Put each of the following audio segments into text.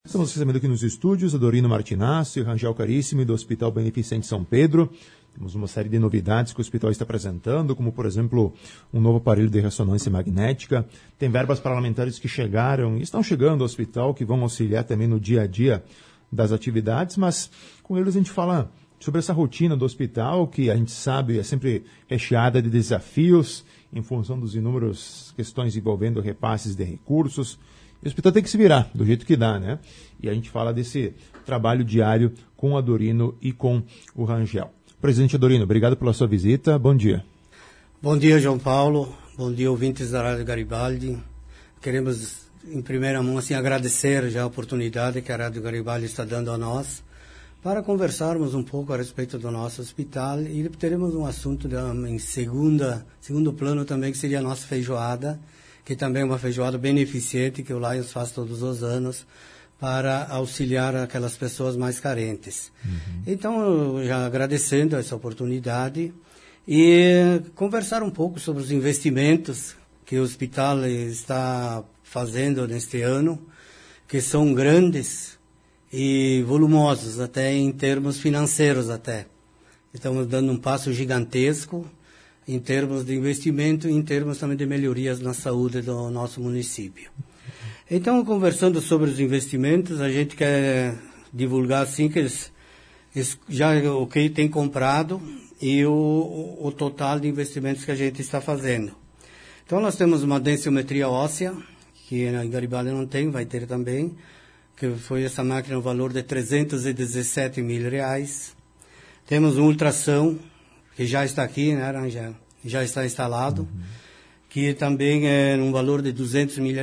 Estamos recebendo aqui nos estúdios Adorino Martinazzo e Rangel Caríssimo do Hospital Beneficente São Pedro. Temos uma série de novidades que o hospital está apresentando, como, por exemplo, um novo aparelho de ressonância magnética. Tem verbas parlamentares que chegaram e estão chegando ao hospital, que vão auxiliar também no dia a dia das atividades, mas com eles a gente fala sobre essa rotina do hospital, que a gente sabe é sempre recheada de desafios, em função dos inúmeros questões envolvendo repasses de recursos. E o hospital tem que se virar do jeito que dá, né? E a gente fala desse trabalho diário com o Adorino e com o Rangel. Presidente Adorino, obrigado pela sua visita. Bom dia. Bom dia, João Paulo. Bom dia, ouvintes da Rádio Garibaldi. Queremos, em primeira mão, assim, agradecer já a oportunidade que a Rádio Garibaldi está dando a nós para conversarmos um pouco a respeito do nosso hospital, e teremos um assunto em segundo plano também, que seria a nossa feijoada, que também é uma feijoada beneficente que o Lions faz todos os anos para auxiliar aquelas pessoas mais carentes. Então, já agradecendo essa oportunidade e conversar um pouco sobre os investimentos que o hospital está fazendo neste ano, que são grandes e volumosos, até em termos financeiros até. Estamos dando um passo gigantesco em termos de investimento e em termos também de melhorias na saúde do nosso município. Então, conversando sobre os investimentos, a gente quer divulgar assim que já o que tem comprado e o total de investimentos que a gente está fazendo. Então, nós temos uma densiometria óssea, que em Garibaldi não tem, vai ter também, que foi essa máquina no valor de R$317 mil. Temos um ultrassom, que já está aqui, né, Rangel? Já está instalado, que também é um valor de R$200 mil.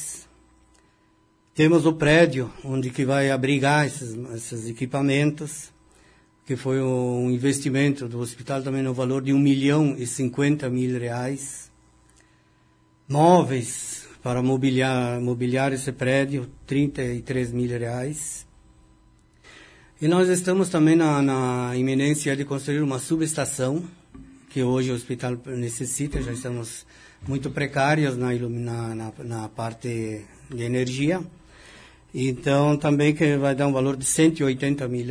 Temos o prédio, onde que vai abrigar esses equipamentos, que foi um investimento do hospital também no valor de R$1.050.000. Móveis para mobiliar esse prédio, R$33 mil. E nós estamos também na iminência de construir uma subestação, que hoje o hospital necessita, já estamos muito precários na parte de energia. Então, também que vai dar um valor de R$180 mil.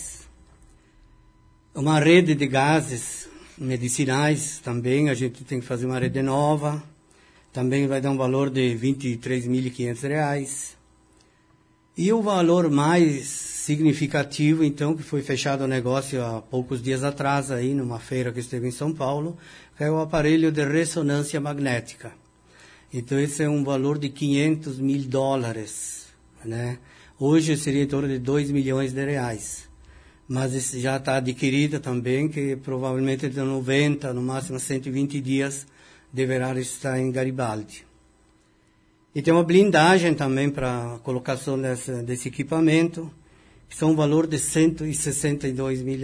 Uma rede de gases medicinais também, a gente tem que fazer uma rede nova. Também vai dar um valor de R$23.500. E o valor mais significativo, então, que foi fechado o negócio há poucos dias atrás, aí, numa feira que esteve em São Paulo, é o aparelho de ressonância magnética. Então, esse é um valor de US$500 mil, né? Hoje seria em torno de R$2 milhões. Mas esse já está adquirido também, que provavelmente de 90, no máximo 120 dias, deverá estar em Garibaldi. E tem uma blindagem também para a colocação desse equipamento, que são um valor de R$162 mil.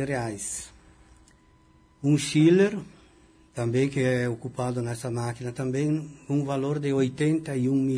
Um chiller, também que é ocupado nessa máquina também, um valor de R$81 mil.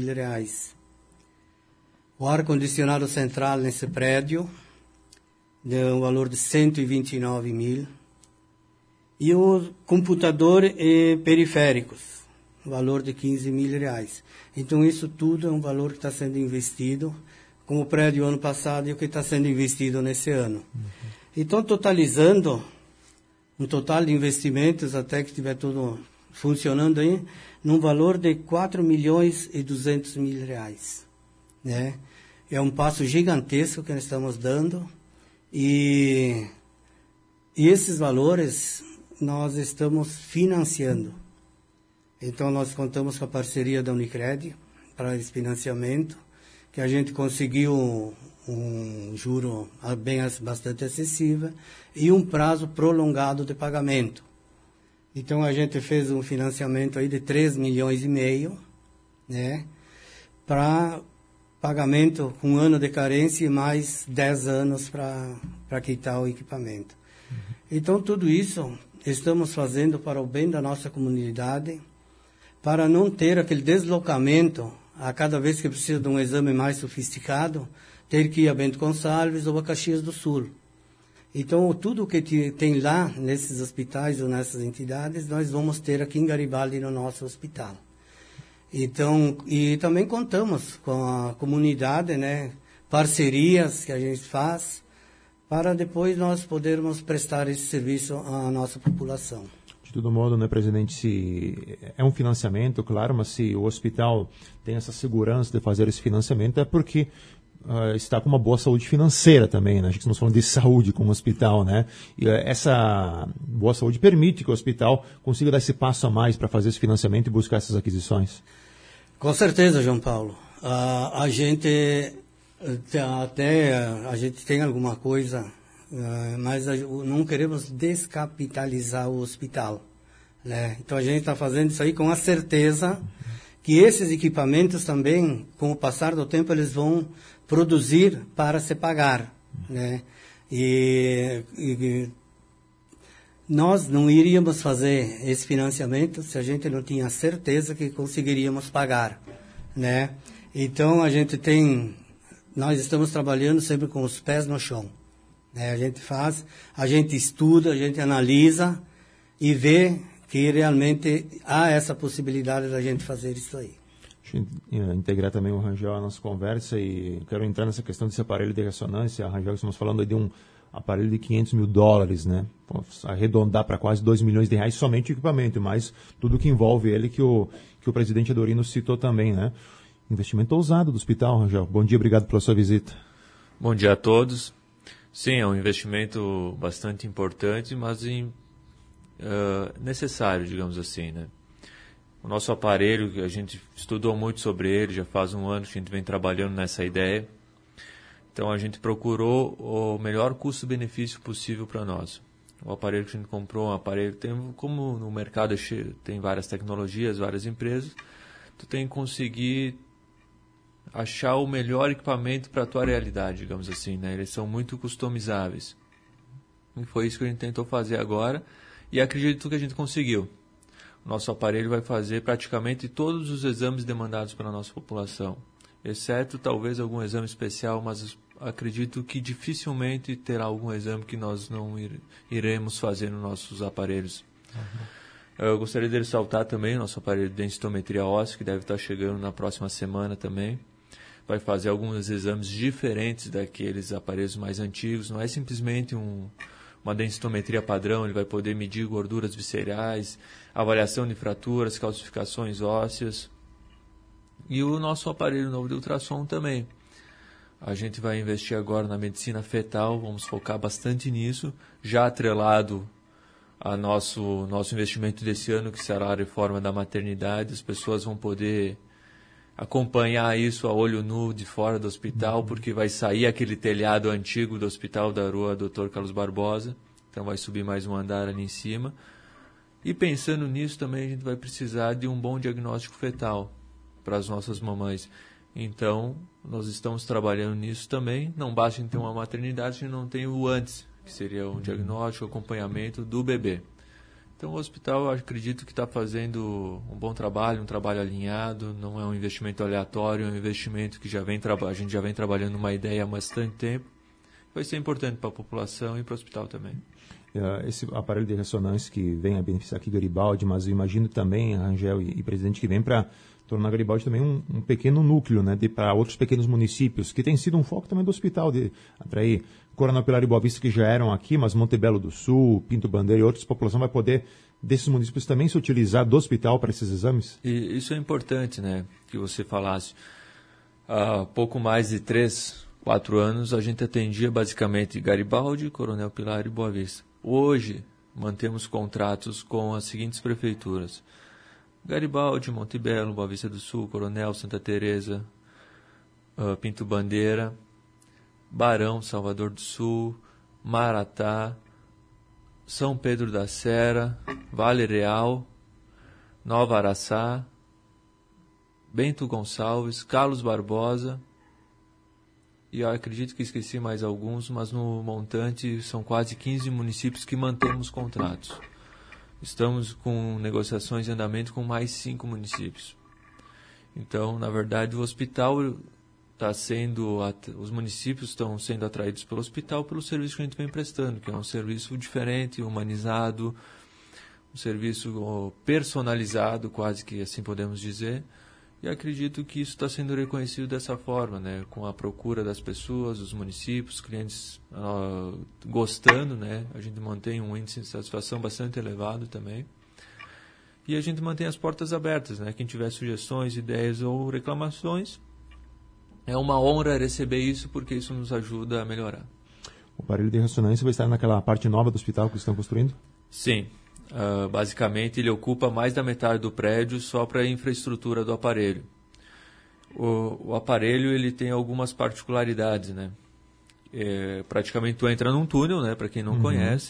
O ar-condicionado central nesse prédio, de um valor de R$129 mil. E o computador e periféricos, valor de R$15 mil. Então, isso tudo é um valor que está sendo investido, como o prédio ano passado e o que está sendo investido nesse ano. Então, totalizando, um total de investimentos, até que estiver tudo funcionando aí, num valor de R$4.200.000, né? É um passo gigantesco que nós estamos dando, e esses valores nós estamos financiando. Então, nós contamos com a parceria da Unicred para esse financiamento, que a gente conseguiu um juro bastante acessível e um prazo prolongado de pagamento. Então, a gente fez um financiamento aí de R$3,5 milhões, né, para pagamento com 1 ano de carência e mais 10 anos para quitar o equipamento. Então, tudo isso estamos fazendo para o bem da nossa comunidade, para não ter aquele deslocamento a cada vez que precisa de um exame mais sofisticado, ter que ir a Bento Gonçalves ou a Caxias do Sul. Então, tudo o que tem lá, nesses hospitais ou nessas entidades, nós vamos ter aqui em Garibaldi, no nosso hospital. Então, e também contamos com a comunidade, né, parcerias que a gente faz, para depois nós podermos prestar esse serviço à nossa população. De todo modo, né, presidente, se é um financiamento, claro, mas se o hospital tem essa segurança de fazer esse financiamento, é porque está com uma boa saúde financeira também, né? A gente estamos falando de saúde com o hospital, né? E essa boa saúde permite que o hospital consiga dar esse passo a mais para fazer esse financiamento e buscar essas aquisições. Com certeza, João Paulo. A gente tem alguma coisa, mas não queremos descapitalizar o hospital, né? Então a gente está fazendo isso aí com a certeza que esses equipamentos também, com o passar do tempo, eles vão produzir para se pagar, né? E nós não iríamos fazer esse financiamento se a gente não tinha certeza que conseguiríamos pagar, né? Então nós estamos trabalhando sempre com os pés no chão, né? A gente estuda, a gente analisa e vê que realmente há essa possibilidade da gente fazer isso aí. Deixa eu integrar também o Rangel à nossa conversa e quero entrar nessa questão desse aparelho de ressonância. Rangel, estamos falando aí de um aparelho de $500 mil, né? Vamos arredondar para quase R$2 milhões somente o equipamento, mas tudo que envolve ele que o presidente Adorino citou também, né? Investimento ousado do hospital, Rangel. Bom dia, obrigado pela sua visita. Bom dia a todos. Sim, é um investimento bastante importante, mas necessário, digamos assim, né? O nosso aparelho, a gente estudou muito sobre ele, já faz um ano que a gente vem trabalhando nessa ideia. Então a gente procurou o melhor custo-benefício possível para nós. O aparelho que a gente comprou, como no mercado tem várias tecnologias, várias empresas, tu tem que conseguir achar o melhor equipamento para a tua realidade, digamos assim, né? Eles são muito customizáveis. E foi isso que a gente tentou fazer agora e acredito que a gente conseguiu. Nosso aparelho vai fazer praticamente todos os exames demandados pela nossa população, exceto talvez algum exame especial, mas acredito que dificilmente terá algum exame que nós não iremos fazer nos nossos aparelhos. Eu gostaria de ressaltar também o nosso aparelho de densitometria óssea, que deve estar chegando na próxima semana também. Vai fazer alguns exames diferentes daqueles aparelhos mais antigos, não é simplesmente uma densitometria padrão, ele vai poder medir gorduras viscerais, avaliação de fraturas, calcificações ósseas. E o nosso aparelho novo de ultrassom também. A gente vai investir agora na medicina fetal, vamos focar bastante nisso, já atrelado a nosso investimento desse ano, que será a reforma da maternidade. As pessoas vão poder acompanhar isso a olho nu de fora do hospital, porque vai sair aquele telhado antigo do hospital da rua Dr. Carlos Barbosa, então vai subir mais um andar ali em cima. E pensando nisso também a gente vai precisar de um bom diagnóstico fetal para as nossas mamães. Então nós estamos trabalhando nisso também. Não basta ter uma maternidade, a gente não tem o antes, que seria um diagnóstico, acompanhamento do bebê. Então o hospital, eu acredito que está fazendo um bom trabalho, um trabalho alinhado, não é um investimento aleatório, é um investimento que a gente já vem trabalhando uma ideia há bastante tempo. Vai ser importante para a população e para o hospital também. Esse aparelho de ressonância que vem a beneficiar aqui Garibaldi, mas eu imagino também, Rangel e presidente, que vem para tornar Garibaldi também um pequeno núcleo, né, para outros pequenos municípios, que tem sido um foco também do hospital, de atrair Coronel Pilar e Boa Vista, que já eram aqui, mas Montebello do Sul, Pinto Bandeira e outras populações vai poder, desses municípios, também se utilizar do hospital para esses exames? E isso é importante, né, que você falasse. Há pouco mais de 3, 4 anos, a gente atendia basicamente Garibaldi, Coronel Pilar e Boa Vista. Hoje, mantemos contratos com as seguintes prefeituras: Garibaldi, Montebello, Boa Vista do Sul, Coronel, Santa Teresa, Pinto Bandeira, Barão, Salvador do Sul, Maratá, São Pedro da Serra, Vale Real, Nova Araçá, Bento Gonçalves, Carlos Barbosa, e eu acredito que esqueci mais alguns, mas no montante são quase 15 municípios que mantemos contratos. Estamos com negociações em andamento com mais 5 municípios. Então, na verdade, o hospital os municípios estão sendo atraídos pelo hospital pelo serviço que a gente vem prestando, que é um serviço diferente, humanizado, um serviço personalizado, quase que assim podemos dizer. E acredito que isso está sendo reconhecido dessa forma, né? Com a procura das pessoas, dos municípios, clientes gostando, né? A gente mantém um índice de satisfação bastante elevado também. E a gente mantém as portas abertas, né? Quem tiver sugestões, ideias ou reclamações, é uma honra receber isso, porque isso nos ajuda a melhorar. O aparelho de ressonância vai estar naquela parte nova do hospital que estão construindo? Sim. Basicamente, ele ocupa mais da metade do prédio só para a infraestrutura do aparelho. O aparelho ele tem algumas particularidades, né? Praticamente tu entra num túnel, né? Para quem não conhece,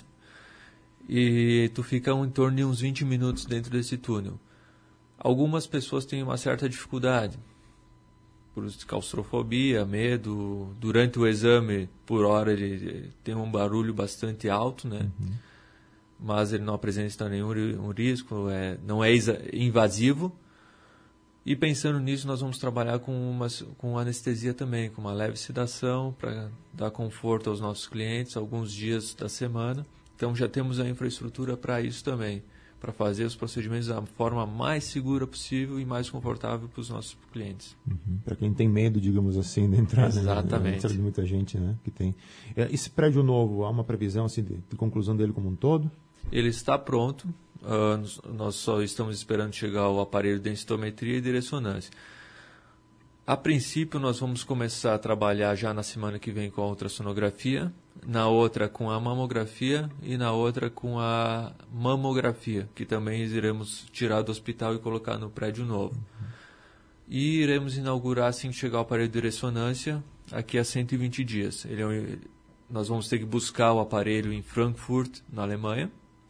e tu fica em torno de uns 20 minutos dentro desse túnel. Algumas pessoas têm uma certa dificuldade, por claustrofobia, medo. Durante o exame, por hora, ele tem um barulho bastante alto, né? Mas ele não apresenta nenhum risco, não é invasivo. E pensando nisso, nós vamos trabalhar com anestesia também, com uma leve sedação para dar conforto aos nossos clientes alguns dias da semana. Então já temos a infraestrutura para isso também, para fazer os procedimentos da forma mais segura possível e mais confortável para os nossos clientes. Para quem tem medo, digamos assim, de entrar. Exatamente. Né? De muita gente, né, que tem. Esse prédio novo, há uma previsão assim, de conclusão dele como um todo? Ele está pronto. Nós só estamos esperando chegar o aparelho de densitometria e de ressonância. A princípio, nós vamos começar a trabalhar já na semana que vem com a ultrassonografia, na outra com a mamografia e na outra com a mamografia, que também iremos tirar do hospital e colocar no prédio novo. E iremos inaugurar, assim que chegar o aparelho de ressonância, aqui a 120 dias. Nós vamos ter que buscar o aparelho em Frankfurt, na Alemanha.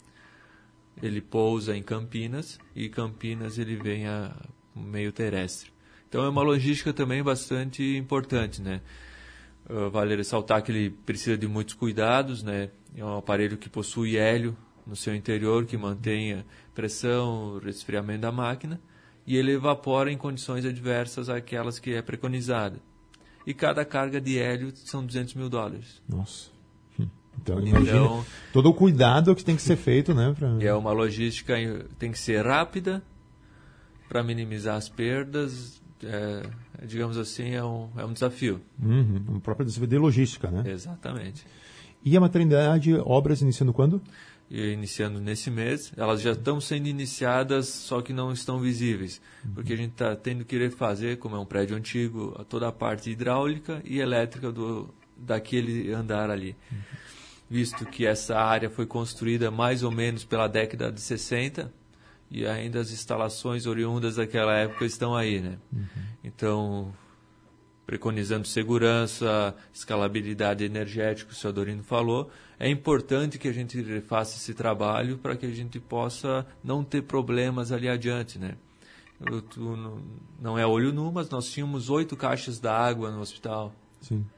Ele pousa em Campinas e Campinas ele vem a meio terrestre. Então é uma logística também bastante importante, né? Vale ressaltar que ele precisa de muitos cuidados, né? É um aparelho que possui hélio no seu interior, que mantém a pressão, o resfriamento da máquina, e ele evapora em condições adversas àquelas que é preconizada. E cada carga de hélio são $200 mil. Nossa. Então, imagina todo o cuidado que tem que ser feito, né? É uma logística, tem que ser rápida para minimizar as perdas. Digamos assim, é um desafio. Um próprio desafio de logística, né? Exatamente. E a maternidade, obras iniciando quando? Iniciando nesse mês. Elas já estão sendo iniciadas, só que não estão visíveis. Porque a gente está tendo que refazer, como é um prédio antigo, toda a parte hidráulica e elétrica daquele andar ali. Visto que essa área foi construída mais ou menos pela década de 60 e ainda as instalações oriundas daquela época estão aí, né? Então, preconizando segurança, escalabilidade energética, o senhor Dorino falou, é importante que a gente faça esse trabalho para que a gente possa não ter problemas ali adiante, né? Não é olho nu, mas nós tínhamos 8 caixas d'água no hospital. Sim.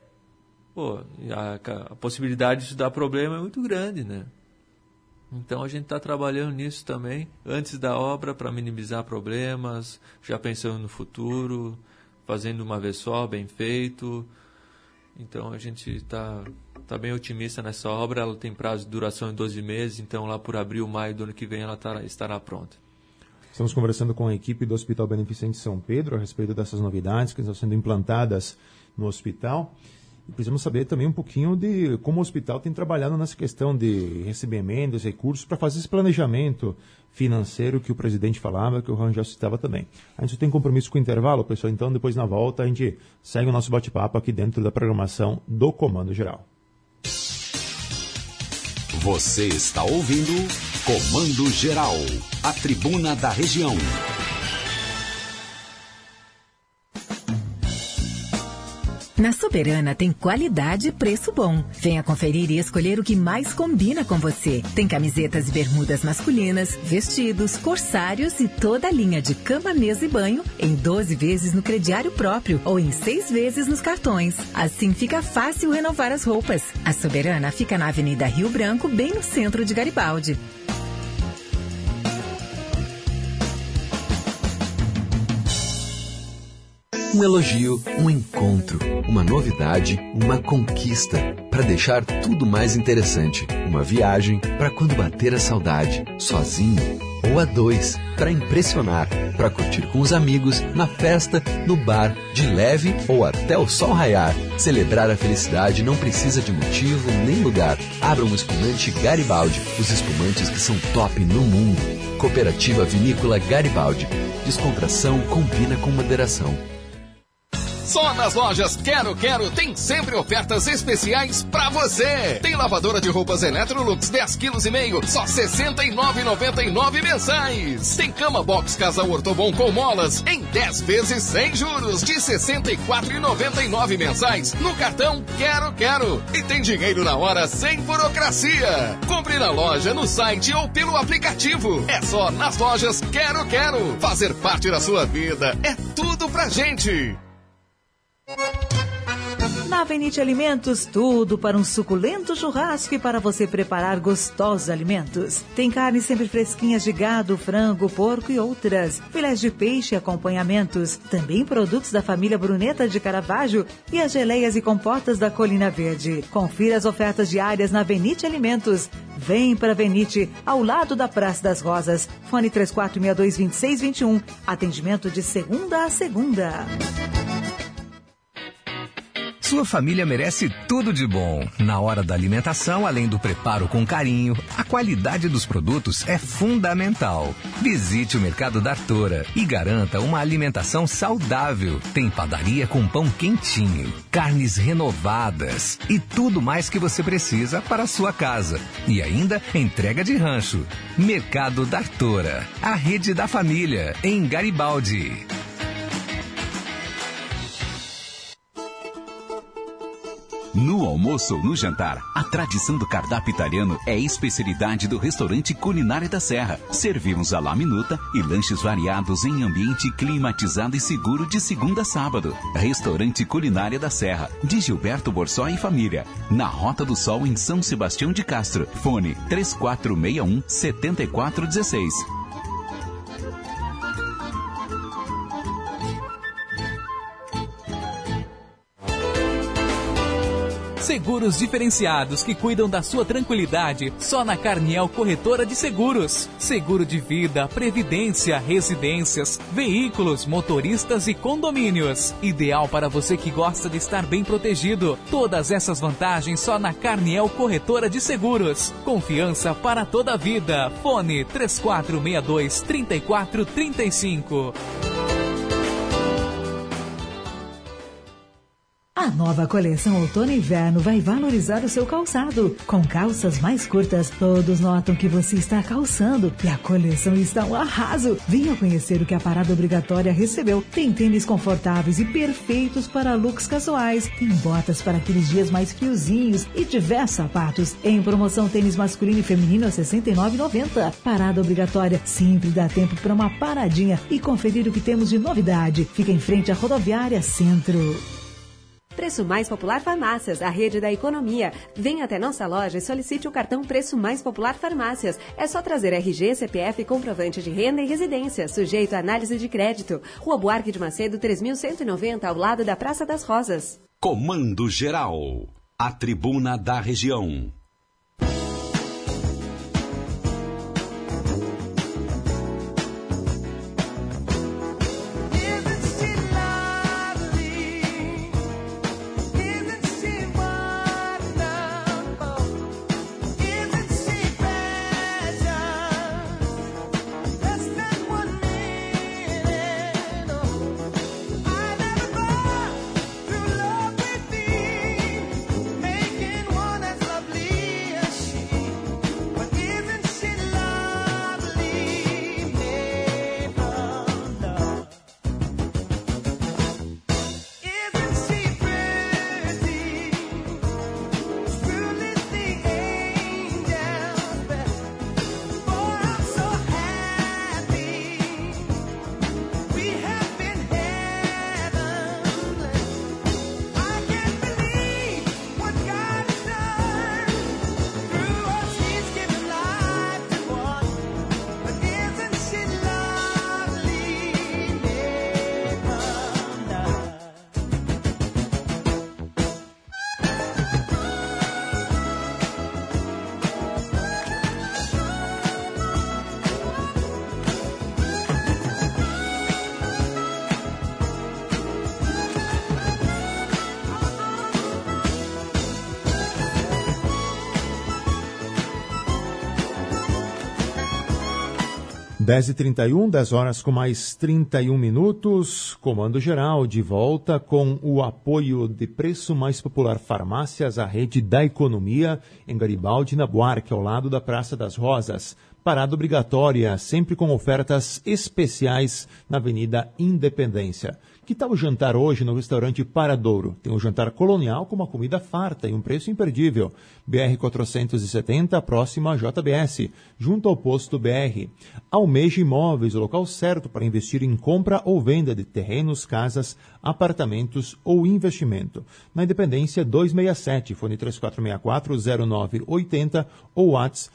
A possibilidade de isso dar problema é muito grande, né? Então a gente está trabalhando nisso também, antes da obra, para minimizar problemas, já pensando no futuro, fazendo uma vez só, bem feito. Então a gente está bem otimista nessa obra, ela tem prazo de duração de 12 meses, então lá por abril, maio do ano que vem ela estará pronta. Estamos conversando com a equipe do Hospital Beneficente São Pedro a respeito dessas novidades que estão sendo implantadas no hospital. E precisamos saber também um pouquinho de como o hospital tem trabalhado nessa questão de recebimentos, recursos, para fazer esse planejamento financeiro que o presidente falava, que o Rangel citava também. A gente tem compromisso com o intervalo, pessoal, então depois na volta a gente segue o nosso bate-papo aqui dentro da programação do Comando Geral. Você está ouvindo Comando Geral, a tribuna da região. Na Soberana tem qualidade e preço bom. Venha conferir e escolher o que mais combina com você. Tem camisetas e bermudas masculinas, vestidos, corsários e toda a linha de cama, mesa e banho em 12 vezes no crediário próprio ou em 6 vezes nos cartões. Assim fica fácil renovar as roupas. A Soberana fica na Avenida Rio Branco, bem no centro de Garibaldi. Um elogio, um encontro, uma novidade, uma conquista, para deixar tudo mais interessante. Uma viagem para quando bater a saudade, sozinho ou a dois, para impressionar, para curtir com os amigos, na festa, no bar, de leve ou até o sol raiar. Celebrar a felicidade não precisa de motivo nem lugar. Abra um espumante Garibaldi, os espumantes que são top no mundo. Cooperativa Vinícola Garibaldi. Descontração combina com moderação. Só nas lojas Quero Quero tem sempre ofertas especiais pra você. Tem lavadora de roupas Electrolux 10,5 kg, só R$ 69,99 mensais. Tem cama box Casal Ortobon com molas em 10 vezes sem juros de R$ 64,99 mensais no cartão Quero Quero. E tem dinheiro na hora sem burocracia. Compre na loja, no site ou pelo aplicativo. É só nas lojas Quero Quero. Fazer parte da sua vida é tudo pra gente. Na Venite Alimentos, tudo para um suculento churrasco e para você preparar gostosos alimentos. Tem carnes sempre fresquinhas de gado, frango, porco e outras. Filés de peixe e acompanhamentos. Também produtos da família Bruneta de Caravaggio e as geleias e compotas da Colina Verde. Confira as ofertas diárias na Venite Alimentos. Vem para Venite, ao lado da Praça das Rosas. Fone 3462-2621. Atendimento de segunda a segunda. Sua família merece tudo de bom. Na hora da alimentação, além do preparo com carinho, a qualidade dos produtos é fundamental. Visite o Mercado da Artora e garanta uma alimentação saudável. Tem padaria com pão quentinho, carnes renovadas e tudo mais que você precisa para a sua casa. E ainda entrega de rancho. Mercado da Artora, a rede da família, em Garibaldi. No almoço ou no jantar, a tradição do cardápio italiano é especialidade do restaurante Culinária da Serra. Servimos à la minuta e lanches variados em ambiente climatizado e seguro de segunda a sábado. Restaurante Culinária da Serra, de Gilberto Borsó e família, na Rota do Sol em São Sebastião de Castro. Fone 3461-7416. Seguros diferenciados que cuidam da sua tranquilidade só na Carniel Corretora de Seguros. Seguro de vida, previdência, residências, veículos, motoristas e condomínios. Ideal para você que gosta de estar bem protegido. Todas essas vantagens só na Carniel Corretora de Seguros. Confiança para toda a vida. Fone 3462-3435. A nova coleção Outono e Inverno vai valorizar o seu calçado. Com calças mais curtas, todos notam que você está calçando e a coleção está um arraso. Venha conhecer o que a Parada Obrigatória recebeu. Tem tênis confortáveis e perfeitos para looks casuais. Tem botas para aqueles dias mais friozinhos e diversos sapatos. Em promoção, tênis masculino e feminino a R$ 69,90. Parada Obrigatória, sempre dá tempo para uma paradinha e conferir o que temos de novidade. Fica em frente à Rodoviária Centro. Preço Mais Popular Farmácias, a rede da economia. Venha até nossa loja e solicite o cartão Preço Mais Popular Farmácias. É só trazer RG, CPF e comprovante de renda e residência, sujeito à análise de crédito. Rua Buarque de Macedo, 3190, ao lado da Praça das Rosas. Comando Geral, a tribuna da região. Lovely 10h31, 10 horas com mais 31 minutos. Comando Geral de volta com o apoio de Preço Mais Popular Farmácias, a rede da economia, em Garibaldi, na Buarque, ao lado da Praça das Rosas. Parada obrigatória, sempre com ofertas especiais na Avenida Independência. Que tal o jantar hoje no restaurante Paradouro? Tem um jantar colonial com uma comida farta e um preço imperdível. BR-470, próximo à JBS, junto ao posto BR. Almeja Imóveis, o local certo para investir em compra ou venda de terrenos, casas, apartamentos ou investimento. Na Independência 267, fone 3464-0980 ou WhatsApp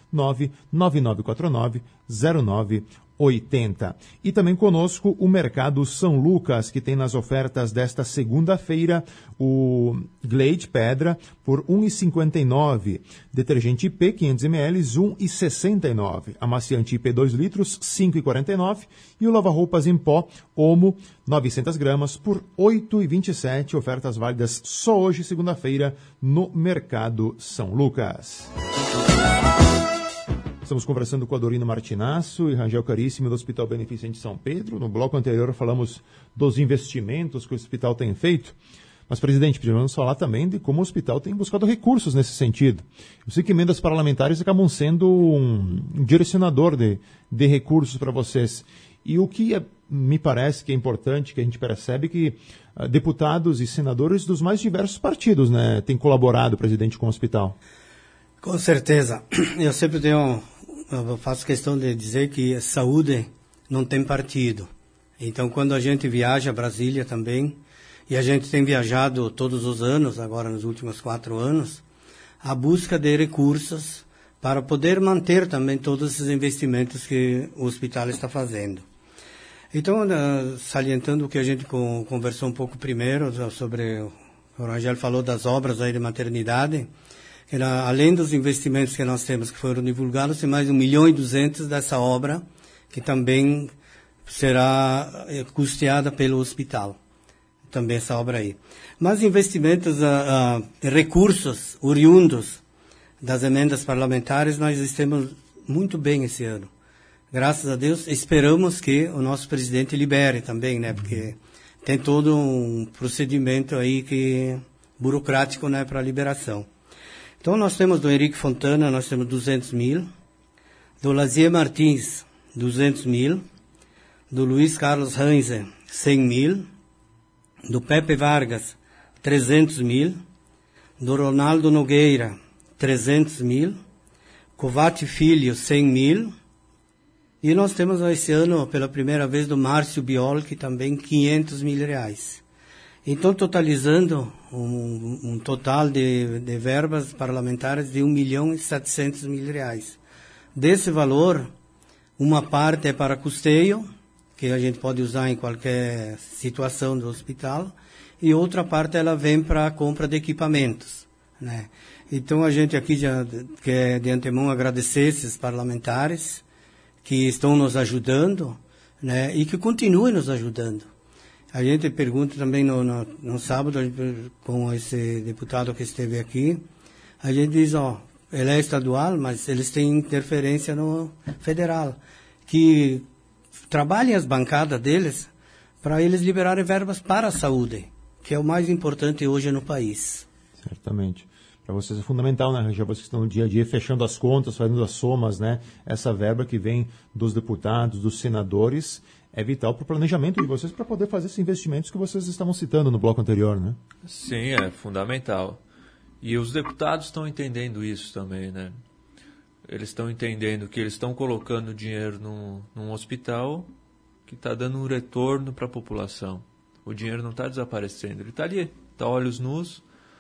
99949-0980. E também conosco o Mercado São Lucas, que tem nas ofertas desta segunda-feira o Glade Pedra por R$ 1,59, detergente IP 500 ml R$ 1,69, amaciante IP 2 litros R$ 5,49 e o lava-roupas em pó Omo 900 gramas por R$ 8,27, ofertas válidas só hoje, segunda-feira, no Mercado São Lucas. Estamos conversando com a Dorina Martinasso e Rangel Caríssimo do Hospital Beneficente São Pedro. No bloco anterior falamos dos investimentos que o hospital tem feito. Mas, presidente, precisamos falar também de como o hospital tem buscado recursos nesse sentido. Eu sei que emendas parlamentares acabam sendo um direcionador de recursos para vocês. E o que me parece que é importante, que a gente percebe que deputados e senadores dos mais diversos partidos, né, têm colaborado, presidente, com o hospital. Com certeza. Eu sempre faço questão de dizer que saúde não tem partido. Então, quando a gente viaja a Brasília também, e a gente tem viajado todos os anos, agora nos últimos 4 anos, a busca de recursos para poder manter também todos esses investimentos que o hospital está fazendo. Então, salientando o que a gente conversou um pouco primeiro, sobre, o Rangel falou das obras aí de maternidade, além dos investimentos que nós temos que foram divulgados, tem mais 1.200.000 dessa obra, que também será custeada pelo hospital. Também essa obra aí. Mas investimentos, recursos oriundos das emendas parlamentares, nós estamos muito bem esse ano. Graças a Deus, esperamos que o nosso presidente libere também, né? Porque tem todo um procedimento aí burocrático, né, para a liberação. Então, nós temos do Henrique Fontana, nós temos 200.000, do Lazier Martins, 200.000, do Luiz Carlos Hanser, 100.000, do Pepe Vargas, 300.000, do Ronaldo Nogueira, 300.000, Covati Filho, 100.000, e nós temos esse ano, pela primeira vez, do Márcio Biolchi, também 500.000 reais. Então, totalizando um total de verbas parlamentares de 1.700.000 reais. Desse valor, uma parte é para custeio, que a gente pode usar em qualquer situação do hospital, e outra parte ela vem para a compra de equipamentos, né? Então, a gente aqui já quer de antemão agradecer esses parlamentares que estão nos ajudando, né? E que continuem nos ajudando. A gente pergunta também no sábado, com esse deputado que esteve aqui, a gente diz, ele é estadual, mas eles têm interferência no federal, que trabalhem as bancadas deles para eles liberarem verbas para a saúde, que é o mais importante hoje no país. Certamente. Para vocês é fundamental, né, Rangel? Vocês estão no dia a dia fechando as contas, fazendo as somas, né? Essa verba que vem dos deputados, dos senadores, é vital para o planejamento de vocês para poder fazer esses investimentos que vocês estavam citando no bloco anterior, né? Sim, é fundamental. E os deputados estão entendendo isso também, né? Eles estão entendendo que eles estão colocando dinheiro num hospital que está dando um retorno para a população. O dinheiro não está desaparecendo, ele está ali, está olhos nus.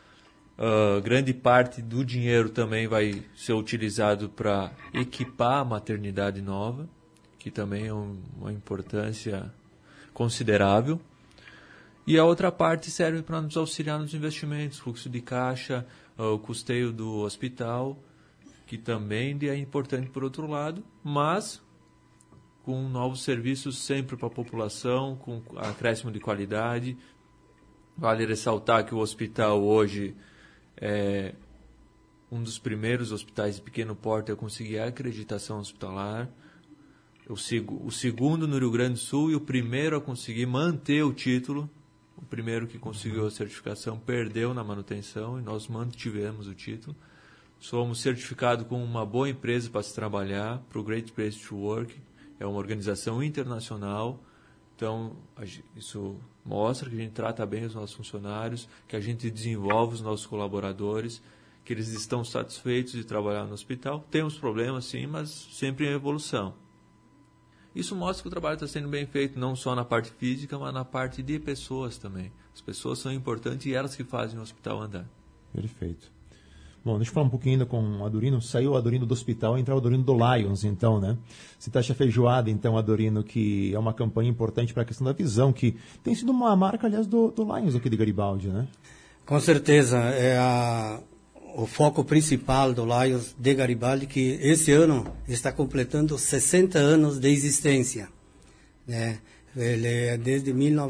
Grande parte do dinheiro também vai ser utilizado para equipar a maternidade nova, que também é uma importância considerável. E a outra parte serve para nos auxiliar nos investimentos, fluxo de caixa, o custeio do hospital, que também é importante por outro lado, mas com novos serviços sempre para a população, com acréscimo de qualidade. Vale ressaltar que o hospital hoje é um dos primeiros hospitais de pequeno porte a conseguir a acreditação hospitalar. o segundo no Rio Grande do Sul e o primeiro a conseguir manter o título. O primeiro que conseguiu a certificação perdeu na manutenção e nós mantivemos o título. Somos certificados como uma boa empresa para se trabalhar, para o Great Place to Work. É uma organização internacional. Então, isso mostra que a gente trata bem os nossos funcionários, que a gente desenvolve os nossos colaboradores, que eles estão satisfeitos de trabalhar no hospital. Temos problemas, sim, mas sempre em evolução. Isso mostra que o trabalho está sendo bem feito, não só na parte física, mas na parte de pessoas também. As pessoas são importantes e elas que fazem o hospital andar. Perfeito. Bom, deixa eu falar um pouquinho ainda com o Adorino. Saiu o Adorino do hospital, entrou o Adorino do Lions, então, né? Citaste a feijoada, então, Adorino, que é uma campanha importante para a questão da visão, que tem sido uma marca, aliás, do Lions aqui de Garibaldi, né? Com certeza, é o foco principal do Lions de Garibaldi, que esse ano está completando 60 anos de existência, né? Ele é desde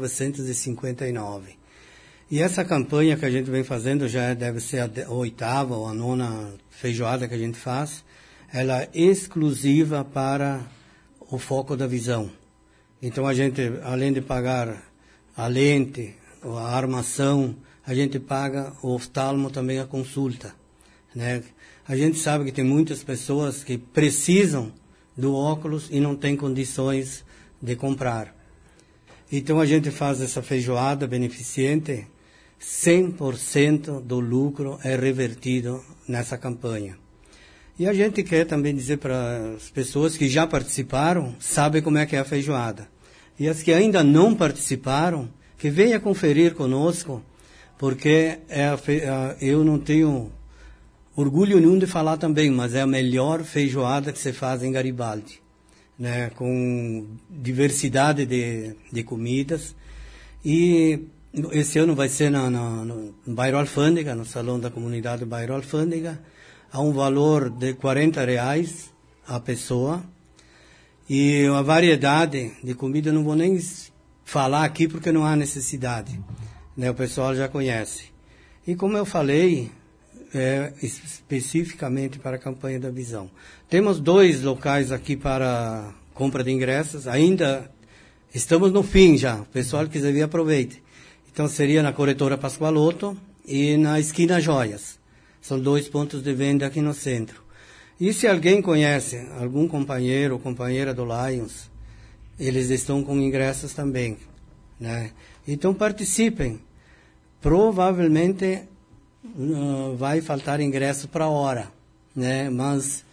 1959. E essa campanha que a gente vem fazendo já deve ser a 8ª ou a 9ª feijoada que a gente faz. Ela é exclusiva para o foco da visão. Então a gente, além de pagar a lente, a armação, a gente paga o oftalmo também a consulta, né? A gente sabe que tem muitas pessoas que precisam do óculos e não têm condições de comprar. Então a gente faz essa feijoada beneficente. 100% do lucro é revertido nessa campanha. E a gente quer também dizer para as pessoas que já participaram, sabem como é que é a feijoada. E as que ainda não participaram, que venham conferir conosco, porque eu não tenho orgulho nenhum de falar também, mas é a melhor feijoada que se faz em Garibaldi, né? Com diversidade de comidas. E esse ano vai ser no Bairro Alfândega, no Salão da Comunidade Bairro Alfândega, a um valor de R$40 a pessoa. E uma variedade de comida, não vou nem falar aqui porque não há necessidade, né? O pessoal já conhece. E como eu falei, especificamente para a campanha da visão. Temos 2 locais aqui para compra de ingressos, ainda estamos no fim já, o pessoal que quiser vir aproveite. Então seria na Corretora Pascoaloto e na Esquina Joias. São 2 pontos de venda aqui no centro. E se alguém conhece algum companheiro ou companheira do Lions, eles estão com ingressos também, né? Então participem. Provavelmente vai faltar ingresso para a hora, né? Mas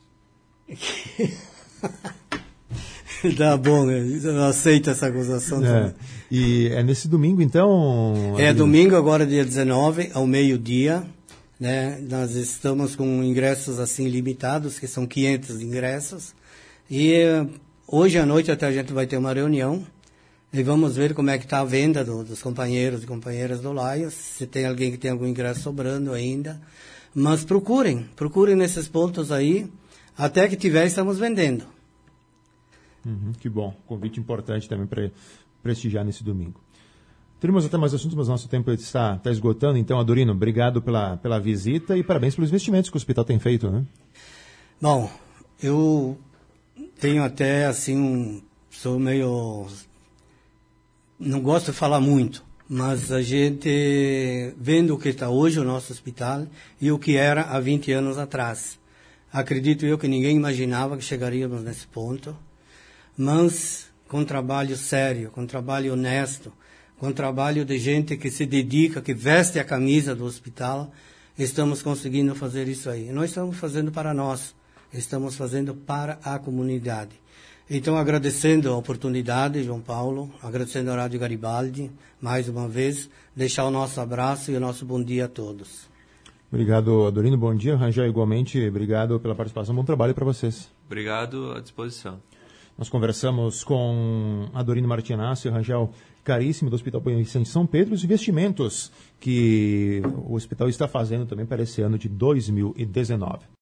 tá bom, eu aceito essa acusação também. E é nesse domingo, então? É domingo, agora dia 19, ao meio-dia, né? Nós estamos com ingressos assim limitados, que são 500 ingressos. E hoje à noite até a gente vai ter uma reunião e vamos ver como é que está a venda dos companheiros e companheiras do Lions, se tem alguém que tem algum ingresso sobrando ainda. Mas procurem nesses pontos aí, até que tiver estamos vendendo. Que bom, convite importante também para prestigiar nesse domingo. Teremos até mais assuntos, mas nosso tempo está esgotando. Então, Adorino, obrigado pela visita e parabéns pelos investimentos que o hospital tem feito, né? Bom, eu tenho até, assim, sou meio... Não gosto de falar muito, mas a gente, vendo o que está hoje o nosso hospital e o que era há 20 anos atrás, acredito eu que ninguém imaginava que chegaríamos nesse ponto, mas com trabalho sério, com trabalho honesto, com trabalho de gente que se dedica, que veste a camisa do hospital, estamos conseguindo fazer isso aí. Nós estamos fazendo para nós, estamos fazendo para a comunidade. Então, agradecendo a oportunidade, João Paulo, agradecendo a Rádio Garibaldi, mais uma vez, deixar o nosso abraço e o nosso bom dia a todos. Obrigado, Adorino, bom dia. Rangel, igualmente, obrigado pela participação, bom trabalho para vocês. Obrigado, à disposição. Nós conversamos com Adorino Martinassi, Rangel Caríssimo, do Hospital Beneficente São Pedro, os investimentos que o hospital está fazendo também para esse ano de 2019.